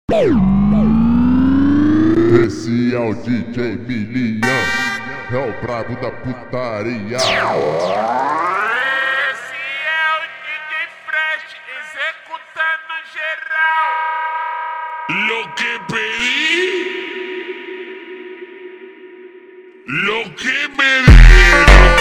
Esse é o DJ Milian, é o brabo da putaria. Esse é o DJ Fresh, executando geral. Lo que pedí, lo que me dieron.